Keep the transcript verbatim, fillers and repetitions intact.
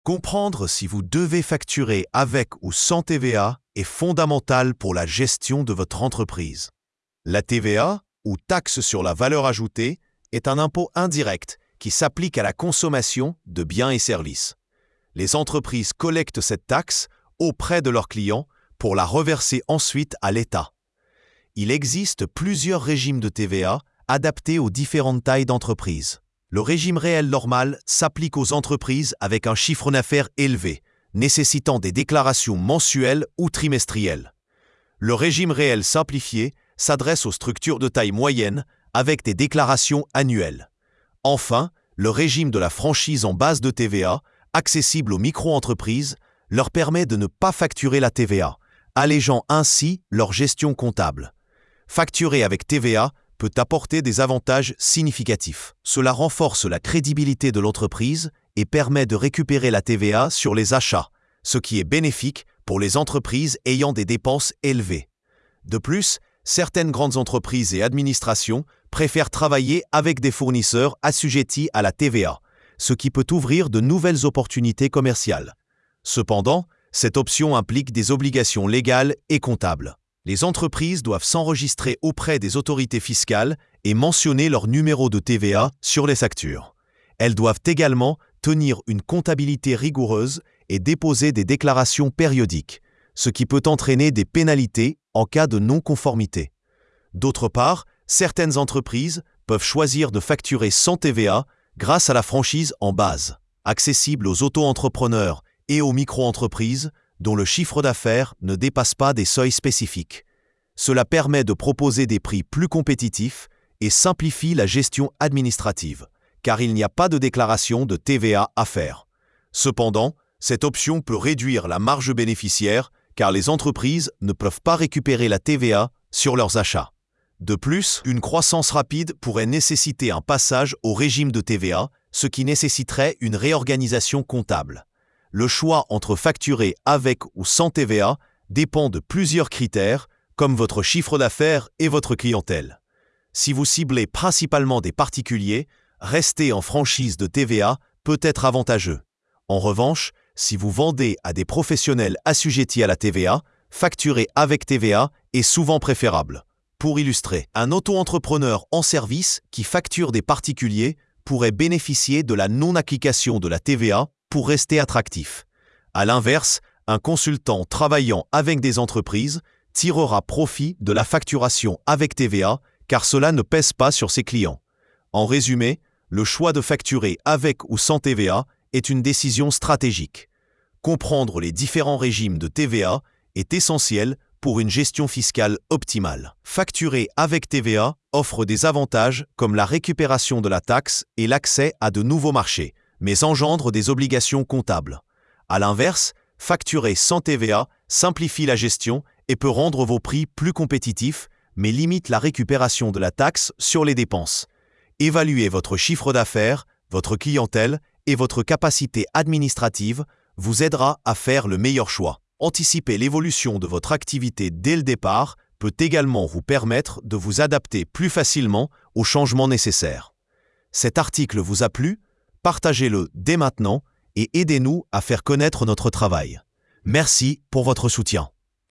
Comprendre si vous devez facturer avec ou sans T V A est fondamental pour la gestion de votre entreprise. La T V A, ou taxe sur la valeur ajoutée, est un impôt indirect qui s'applique à la consommation de biens et services. Les entreprises collectent cette taxe auprès de leurs clients pour la reverser ensuite à l'État. Il existe plusieurs régimes de T V A adaptés aux différentes tailles d'entreprises. Le régime réel normal s'applique aux entreprises avec un chiffre d'affaires élevé, nécessitant des déclarations mensuelles ou trimestrielles. Le régime réel simplifié s'adresse aux structures de taille moyenne avec des déclarations annuelles. Enfin, le régime de la franchise en base de T V A, accessible aux micro-entreprises, leur permet de ne pas facturer la T V A, allégeant ainsi leur gestion comptable. Facturer avec T V A peut apporter des avantages significatifs. Cela renforce la crédibilité de l'entreprise et permet de récupérer la T V A sur les achats, ce qui est bénéfique pour les entreprises ayant des dépenses élevées. De plus, certaines grandes entreprises et administrations préfèrent travailler avec des fournisseurs assujettis à la T V A, ce qui peut ouvrir de nouvelles opportunités commerciales. Cependant, cette option implique des obligations légales et comptables. Les entreprises doivent s'enregistrer auprès des autorités fiscales et mentionner leur numéro de T V A sur les factures. Elles doivent également tenir une comptabilité rigoureuse et déposer des déclarations périodiques, ce qui peut entraîner des pénalités en cas de non-conformité. D'autre part, certaines entreprises peuvent choisir de facturer sans T V A grâce à la franchise en base, accessible aux auto-entrepreneurs et aux micro-entreprises dont le chiffre d'affaires ne dépasse pas des seuils spécifiques. Cela permet de proposer des prix plus compétitifs et simplifie la gestion administrative, car il n'y a pas de déclaration de T V A à faire. Cependant, cette option peut réduire la marge bénéficiaire car les entreprises ne peuvent pas récupérer la T V A sur leurs achats. De plus, une croissance rapide pourrait nécessiter un passage au régime de T V A, ce qui nécessiterait une réorganisation comptable. Le choix entre facturer avec ou sans T V A dépend de plusieurs critères, comme votre chiffre d'affaires et votre clientèle. Si vous ciblez principalement des particuliers, rester en franchise de T V A peut être avantageux. En revanche, si vous vendez à des professionnels assujettis à la T V A, facturer avec T V A est souvent préférable. Pour illustrer, un auto-entrepreneur en service qui facture des particuliers pourrait bénéficier de la non-application de la T V A pour rester attractif. À l'inverse, un consultant travaillant avec des entreprises tirera profit de la facturation avec T V A car cela ne pèse pas sur ses clients. En résumé, le choix de facturer avec ou sans T V A est une décision stratégique. Comprendre les différents régimes de T V A est essentiel pour une gestion fiscale optimale. Facturer avec T V A offre des avantages comme la récupération de la taxe et l'accès à de nouveaux marchés, mais engendre des obligations comptables. À l'inverse, facturer sans T V A simplifie la gestion et peut rendre vos prix plus compétitifs, mais limite la récupération de la taxe sur les dépenses. Évaluez votre chiffre d'affaires, votre clientèle et votre capacité administrative vous aidera à faire le meilleur choix. Anticiper l'évolution de votre activité dès le départ peut également vous permettre de vous adapter plus facilement aux changements nécessaires. Cet article vous a plu? Partagez-le dès maintenant et aidez-nous à faire connaître notre travail. Merci pour votre soutien.